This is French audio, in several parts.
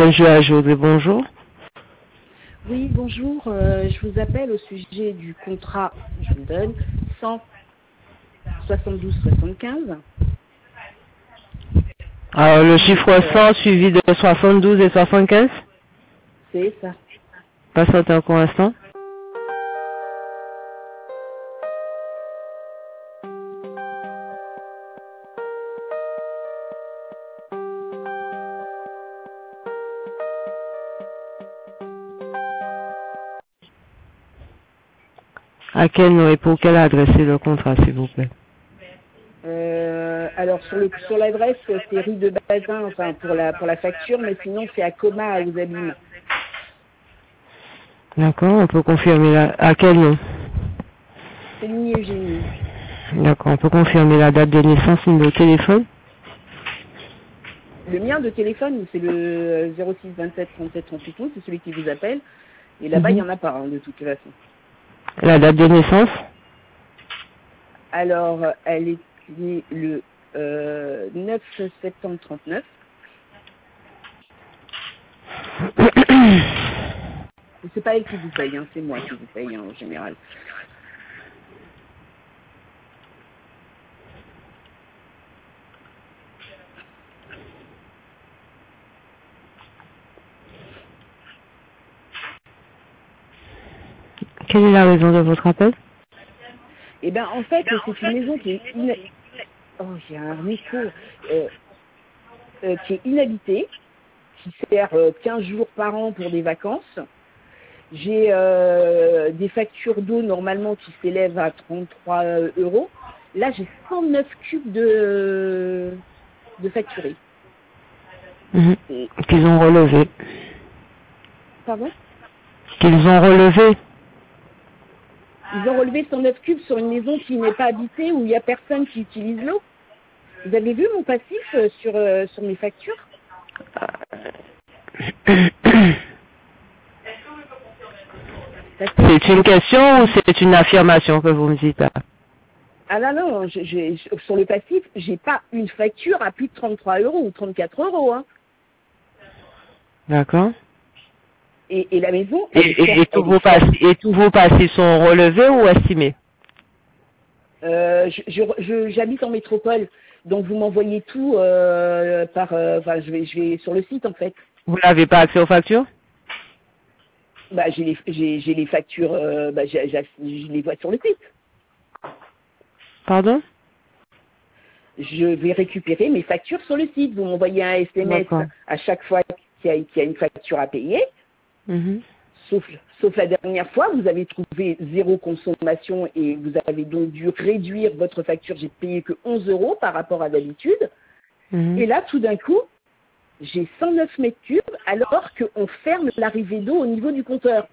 Saint-Jean, bonjour. Oui, bonjour. Je vous appelle au sujet du contrat, je vous donne, 172-75. Alors, le chiffre 100 suivi de 72 et 75. C'est ça. Patientez encore un instant. À quel nom et pour quelle adresse est le contrat, s'il vous plaît? Alors sur l'adresse, c'est rue de Bazin, enfin pour la facture, mais sinon c'est à Coma à Ouzabim. D'accord, on peut confirmer à quel nom? C'est Ligny Eugénie. D'accord, on peut confirmer la date de naissance, numéro de téléphone? Le mien de téléphone, c'est le 06 27 37 38 11, c'est celui qui vous appelle. Et là-bas, il n'y en a pas, hein, de toute façon. La date de naissance? Alors, elle est née le 9 septembre 39. C'est pas elle qui vous paye, hein, c'est moi qui vous paye hein, en général. Quelle est la raison de votre appel? Eh bien, en fait, c'est une maison qui est oh, j'ai un écho, qui est inhabitée, qui sert 15 jours par an pour des vacances. J'ai des factures d'eau normalement qui s'élèvent à 33 euros. Là, j'ai 109 cubes de facturés. Qu'ils ont relevé. Pardon? Qu'ils ont relevé. Ils ont relevé 109 cubes sur une maison qui n'est pas habitée, où il n'y a personne qui utilise l'eau. Vous avez vu mon passif sur mes factures? C'est une question ou c'est une affirmation que vous me dites là? Ah non, sur le passif, j'ai pas une facture à plus de 33 euros ou 34 euros. Hein. D'accord. Et la maison... Et tous vos passifs sont relevés ou estimés? J'habite en métropole, donc vous m'envoyez tout enfin, je vais sur le site en fait. Vous n'avez pas accès aux factures? Bah, j'ai les factures, je les vois sur le site. Pardon? Je vais récupérer mes factures sur le site. Vous m'envoyez un SMS à chaque fois qu'il y a une facture à payer. Sauf la dernière fois, vous avez trouvé 0 consommation et vous avez donc dû réduire votre facture. J'ai payé que 11 euros par rapport à d'habitude. Et là, tout d'un coup, j'ai 109 mètres cubes alors qu'on ferme l'arrivée d'eau au niveau du compteur.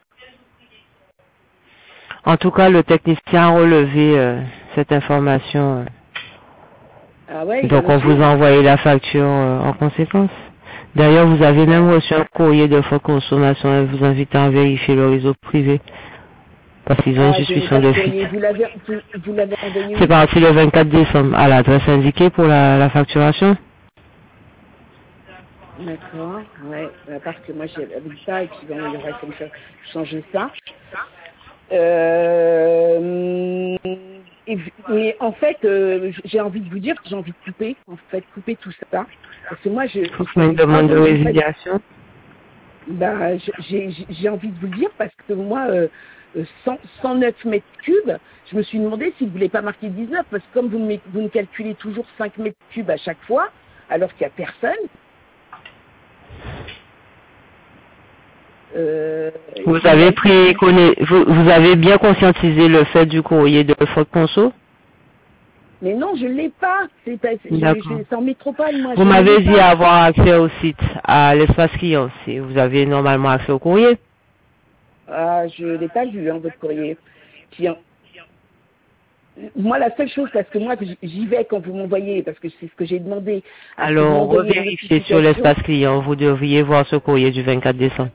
En tout cas, le technicien a relevé cette information. Ah ouais, donc, on vous a envoyé la facture en conséquence. D'ailleurs, vous avez même reçu un courrier de forte consommation et vous invitant à vérifier le réseau privé. Parce qu'ils ont une suspicion de fuite. Vous l'avez envoyé où? C'est parti le 24 décembre à l'adresse indiquée pour la facturation. D'accord, ouais, parce que moi j'ai vu ça et puis bon, il y aura comme ça, changer ça. Mais en fait, j'ai envie de vous dire que j'ai envie de couper tout ça. Parce que moi, une demande de résiliation. Bah, j'ai envie de vous le dire parce que moi, 109 mètres cubes, je me suis demandé si vous ne voulez pas marquer 19, parce que comme vous me calculez toujours 5 mètres cubes à chaque fois, alors qu'il n'y a personne. Vous avez bien conscientisé le fait du courrier de faute conso? Mais non, je ne l'ai pas. C'est en métropole, moi. Vous m'avez dit avoir accès au site, à l'espace client. Si vous avez normalement accès au courrier. Ah, je ne l'ai pas vu, hein, votre courrier. Moi, la seule chose, parce que moi, j'y vais quand vous m'envoyez, parce que c'est ce que j'ai demandé. Alors, revérifiez sur l'espace client. Vous devriez voir ce courrier du 24 décembre.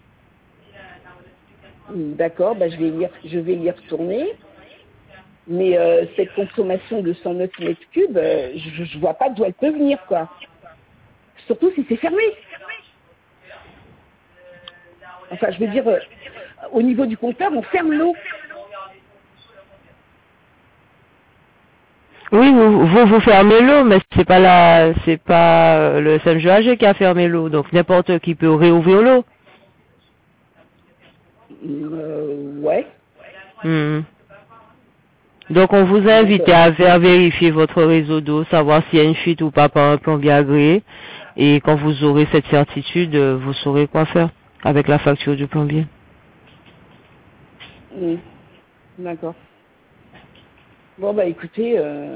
D'accord, bah, je vais y retourner. Mais cette consommation de 109 mètres cubes, je vois pas d'où elle peut venir, quoi. Surtout si c'est fermé. Enfin, je veux dire, au niveau du compteur, on ferme l'eau. Oui, vous fermez l'eau, mais c'est pas le SMGAG qui a fermé l'eau, donc n'importe qui peut réouvrir l'eau. Ouais. Donc on vous a invité à faire vérifier votre réseau d'eau, savoir s'il y a une fuite ou pas par un plombier agréé, et quand vous aurez cette certitude, vous saurez quoi faire avec la facture du plombier. D'accord. Bon bah écoutez,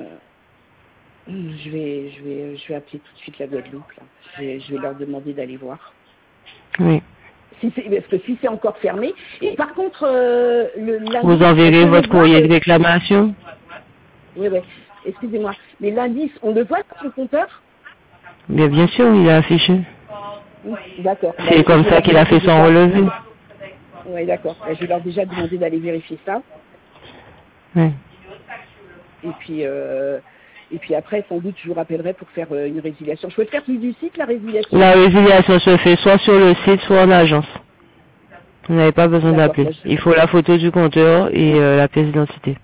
je vais appeler tout de suite la Guadeloupe là. Je vais leur demander d'aller voir. Oui. Parce que si c'est encore fermé. Et par contre, vous enverrez votre courrier de réclamation. Oui, oui. Excusez-moi. Mais l'indice, on le voit sur le compteur? Bien sûr, il est affiché. D'accord. C'est comme ça qu'il a fait son relevé. Oui, d'accord. Je vais leur déjà demander d'aller vérifier ça. Oui. Et puis après, sans doute, je vous rappellerai pour faire une résiliation. Je peux le faire du site, la résiliation? La résiliation se fait soit sur le site, soit en agence. Vous n'avez pas besoin d'appeler. Il faut la photo du compteur et la pièce d'identité.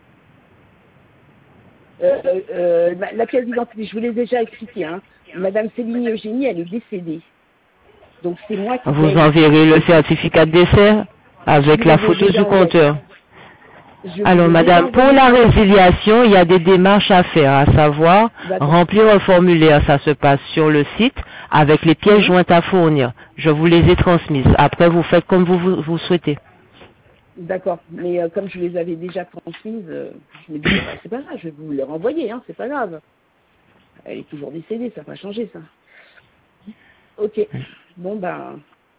La pièce d'identité, je vous l'ai déjà expliqué. Hein. Madame Céline Eugénie, elle est décédée. Donc c'est moi qui... Vous enverrez le certificat de décès avec la photo du compteur. Alors madame, pour la résiliation, il y a des démarches à faire, à savoir remplir un formulaire, ça se passe sur le site avec les pièces jointes à fournir. Je vous les ai transmises. Après, vous faites comme vous souhaitez. D'accord, mais comme je les avais déjà transmises, je me dis, bah, c'est pas grave, je vais vous les renvoyer, hein, c'est pas grave. Elle est toujours décédée, ça va pas changer ça. Ok, bon ben,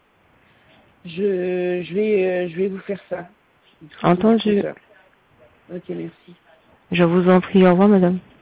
je vais vous faire ça. Entendu. Ok, merci. Je vous en prie, au revoir madame.